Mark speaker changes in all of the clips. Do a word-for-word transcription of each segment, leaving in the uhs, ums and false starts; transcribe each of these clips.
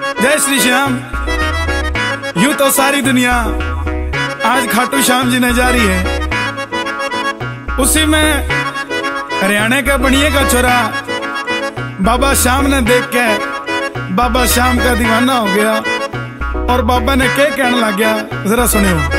Speaker 1: जय श्री श्याम। यूं तो सारी दुनिया आज खाटू श्याम जी ने जा रही है, उसी में हरियाणा का बनिए का छोरा बाबा श्याम ने देख के बाबा श्याम का दीवाना हो गया और बाबा ने क्या कहने लग गया, जरा सुनियो।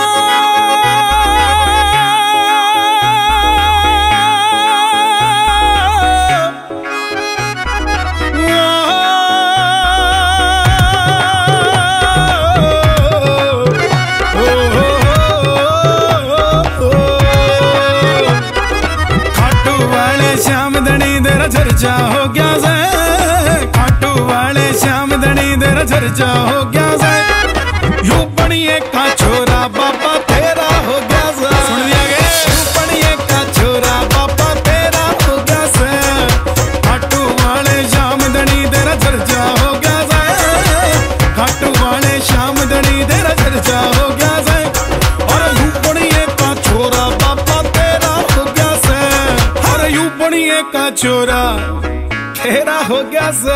Speaker 1: चर्चा हो गया से खाटू वाले श्याम धनी तेरा चर्चा हो गया से। यूं बनिए का छोरा बाबा तेरा हो गया से। सुन लिया गया। यूं बनिए का छोरा बाबा तेरा हो गया से। खाटू वाले श्याम धनी तेरा चर्चा हो गया से। खाटू वाले श्याम धनी तेरा चर्चा हो गया से। और यूं बनिए का छोरा बाबा तेरा हो गया से। और यूं बनिए का छोरा तेरा हो गया सा।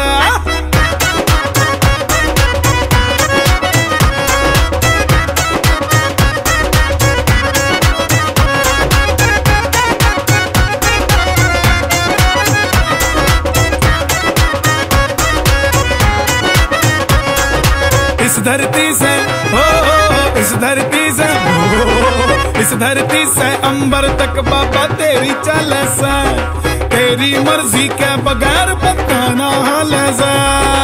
Speaker 1: इस धरती से हो इस धरती से हो इस धरती से अंबर तक बाबा तेरी चाल सा। तेरी मर्जी के बगैर बताना हाल है।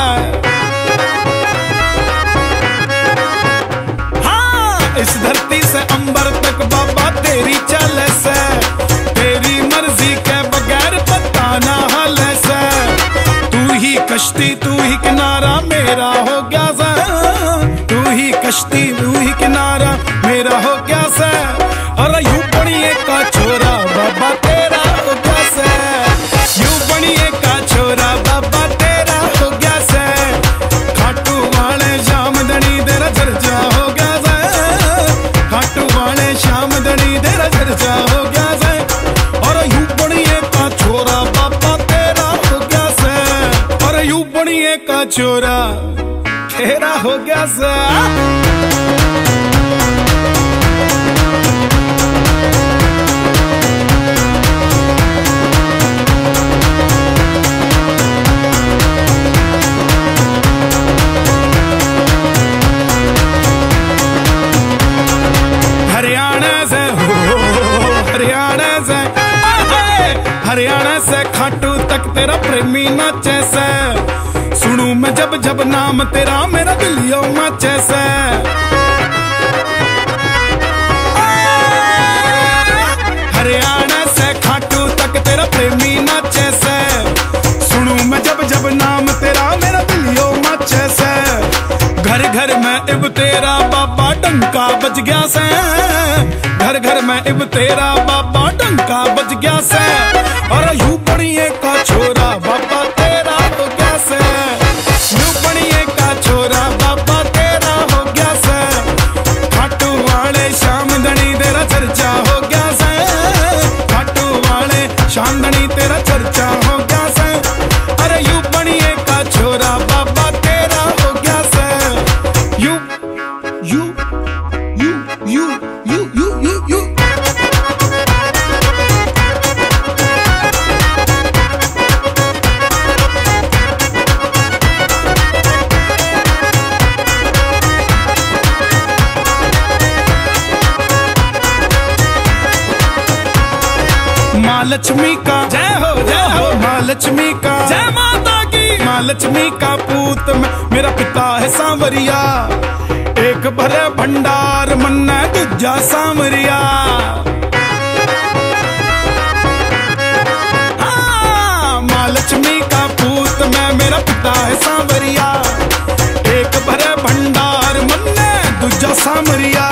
Speaker 1: हाँ इस धरती से अंबर तक बाबा तेरी चाल से। तेरी मर्जी के बगैर बताना हाल है। तू ही कश्ती तू ही किनारा मेरा हो गया सा। तू ही कश्ती तू ही किनारा मेरा हो गया सा। और यूं बनिए का छोरा बाबा तेरा हो गया सा। यूं बनिए का छोरा बाबा तेरा हो गया से। खाटू वाले श्याम धनी तेरा चर्चा हो गया से। खाटू वाले श्याम धनी तेरा चर्चा हो गया से। और यूं बनिए का छोरा बाबा तेरा हो गया से। और यूं बनिए का छोरा तेरा हो गया से। हरियाणा से खाटू तक तेरा प्रेमी नाचे से। सुनू मैं जब जब नाम तेरा मेरा दिल यो नाचे से। हरियाणा से खाटू तक तेरा प्रेमी नाचे से। सुनू मैं जब जब नाम तेरा मेरा दिल यो नाचे से। घर घर में इब तेरा बाबा डंका बज गया से। घर घर में इब तेरा बाबा डंका बज गया से। और यूं बनिए का छोरा बाबा तेरा हो गया से। यूं बनिए का छोरा बाबा तेरा हो गया से। खाटू वाले श्याम धनी तेरा चर्चा हो गया से। खाटू वाले श्याम धनी तेरा चर्चा हो गया से। अरे यूं बनिए का छोरा बाबा तेरा हो गया से। यूं यूं यूं यूं यूं यूं यूं यूं माँ लक्ष्मी का जय हो जय हो। माँ लक्ष्मी का जय माता की। माँ लक्ष्मी का पूत में मेरा पिता है सांवरिया। एक भरे भंडार मन्ना दूजा सांवरिया। हाँ माँ लक्ष्मी का पूत में मेरा पिता है सांवरिया। एक भरे भंडार मन्ना दूजा सांवरिया।